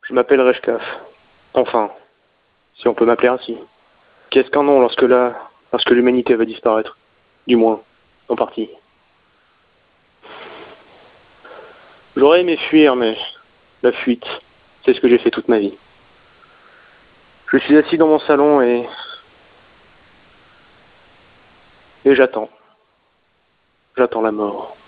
Je m'appelle Reshkaf. Enfin, si on peut m'appeler ainsi. Qu'est-ce qu'un nom lorsque l'humanité va disparaître? Du moins, en partie. J'aurais aimé fuir, mais la fuite, c'est ce que j'ai fait toute ma vie. Je suis assis dans mon salon et j'attends. J'attends la mort.